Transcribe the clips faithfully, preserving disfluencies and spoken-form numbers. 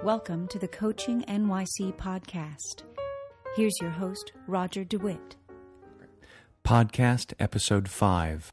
Welcome to the Coaching N Y C podcast. Here's your host, Roger DeWitt. Podcast Episode five.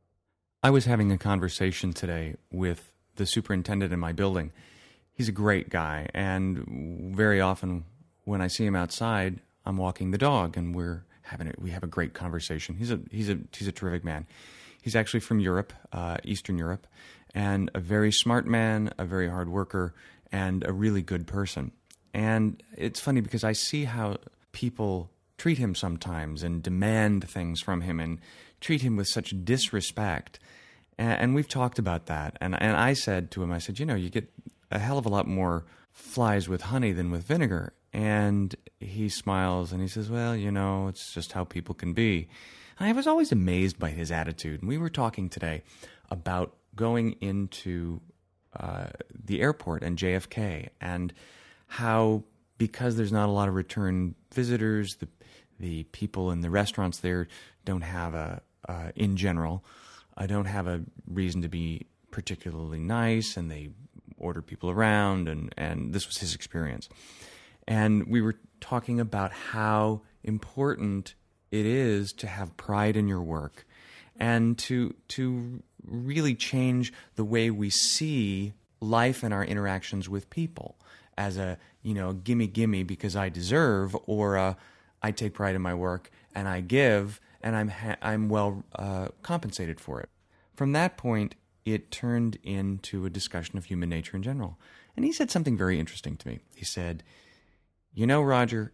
I was having a conversation today with the superintendent in my building. He's a great guy, and very often when I see him outside, I'm walking the dog, and we're having a, we have a great conversation. He's a he's a he's a terrific man. He's actually from Europe, uh, Eastern Europe, and a very smart man, a very hard worker, and a really good person. And it's funny because I see how people treat him sometimes and demand things from him and treat him with such disrespect. And, and we've talked about that. And, and I said to him, I said, you know, you get a hell of a lot more flies with honey than with vinegar. And he smiles and he says, well, you know, it's just how people can be. And I was always amazed by his attitude. And we were talking today about going into uh, the airport and J F K and how, because there's not a lot of return visitors, the the people in the restaurants there don't have a, uh, in general, I don't have a reason to be particularly nice, and they order people around, and, and this was his experience. And we were talking about how important it is to have pride in your work and to to really change the way we see life and our interactions with people as a, you know, gimme, gimme because I deserve, or a, I take pride in my work and I give and I'm ha- I'm well uh, compensated for it. From that point, it turned into a discussion of human nature in general. And he said something very interesting to me. He said, you know, Roger,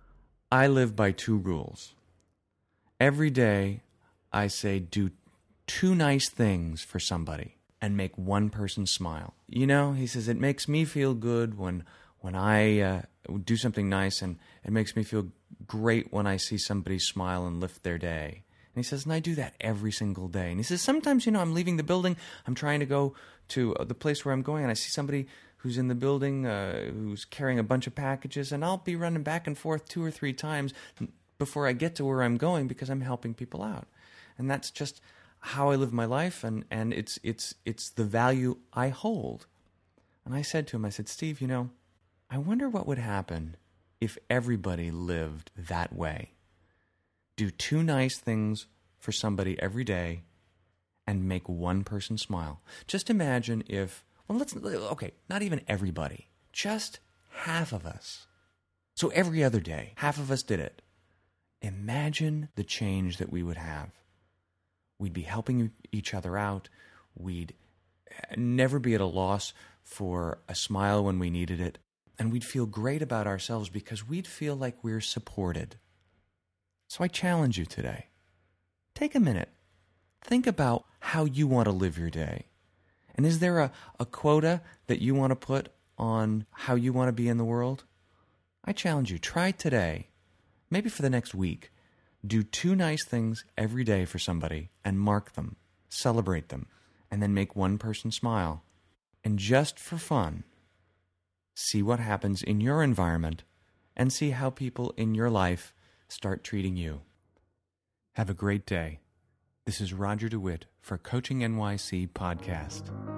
I live by two rules. Every day I say do two nice things for somebody and make one person smile. You know, he says, it makes me feel good when when I uh, do something nice, and it makes me feel great when I see somebody smile and lift their day. And he says, and I do that every single day. And he says, sometimes, you know, I'm leaving the building, I'm trying to go to the place where I'm going, and I see somebody who's in the building, uh, who's carrying a bunch of packages, and I'll be running back and forth two or three times before I get to where I'm going because I'm helping people out. And that's just how I live my life, and, and it's it's it's the value I hold. And I said to him, I said, Steve, you know, I wonder what would happen if everybody lived that way. Do two nice things for somebody every day and make one person smile. Just imagine if, well, let's, okay, not even everybody, just half of us. So every other day, half of us did it. Imagine the change that we would have. We'd be helping each other out. We'd never be at a loss for a smile when we needed it. And we'd feel great about ourselves because we'd feel like we're supported. So I challenge you today. Take a minute. Think about how you want to live your day. And is there a, a quota that you want to put on how you want to be in the world? I challenge you. Try today, maybe for the next week. Do two nice things every day for somebody and mark them, celebrate them, and then make one person smile. And just for fun, see what happens in your environment and see how people in your life start treating you. Have a great day. This is Roger DeWitt for Coaching N Y C Podcast.